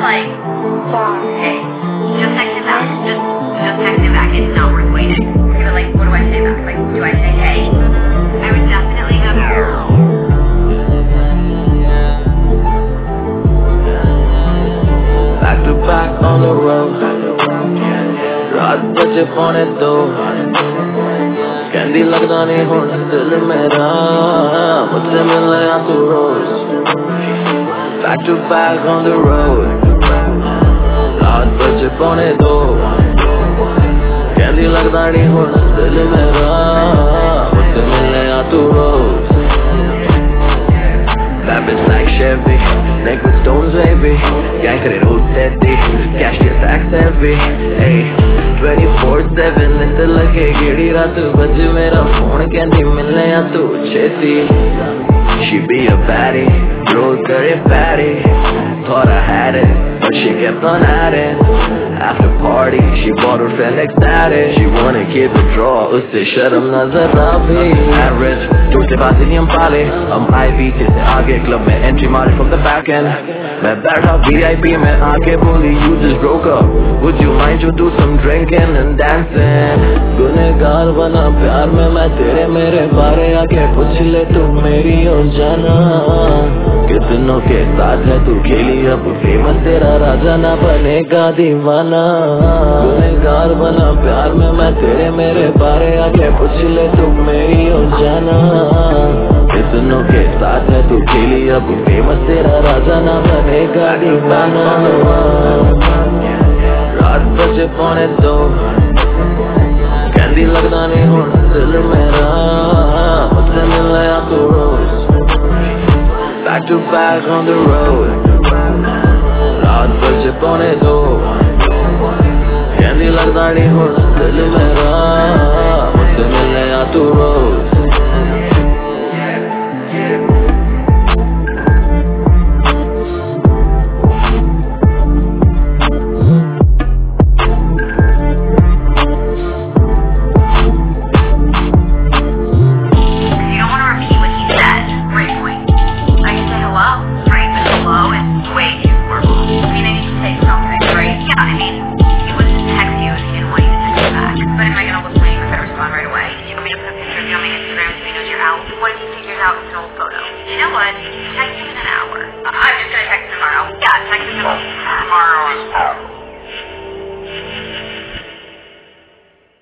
like, hey, just text him back. Just text him back. It's not worth waiting. You're like, what do I say back? Like, do I say, hey? I would definitely have back to back on the road. रात बजे पौने 2 कहती लगता नहीं हुण दिल मेरा मुझसे मिलने आ तू रोज. Back to back on the road. रात बजे पौने 2 कहती लगता नहीं हुण दिल मेरा मुझसे मिलने आ तू रोज. That bitch like Chevy, neck with stones baby. Gang करे रोज steady, cash के stacks heavy. Hey, 24/7 इतना लगे गिड़ी रात बजे मेरा phone कहती मिलने आ तू छेती. She be a baddie, roll करे fatty. Thought I had it, but she kept on adding. After party, she bought her friend ecstatic. She wanna keep it raw, उससे शर्म नजर आ भी. Average, टूटे बाजी नहीं हम पाले. हम IV से आगे club में entry मारे from the back end. मैं बैठा VIP में आके बोली you just broke up. Would you mind to do some drinking and dancing? गुनहगार बना प्यार में मैं तेरे मेरे बारे आके पूछ ले तू मेरी हो जाना. कितनों के साथ है तू खेली अब फेमस तेरा राजा ना बनेगा दीवाना. गुनहगार बना प्यार में मैं तेरे मेरे बारे आके पूछ ले तू मेरी हो जाना. कितनों के साथ है तू खेली अब फेमस तेरा राजा ना बनेगा दीवाना. रात बजे पौने 2 कहती लगता नहीं हुण दिल मेरा मुझसे मिलने आ तू रोज. Back to back on the road. रात बजे पौने 2 कहती लगता नहीं हुण दिल मेरा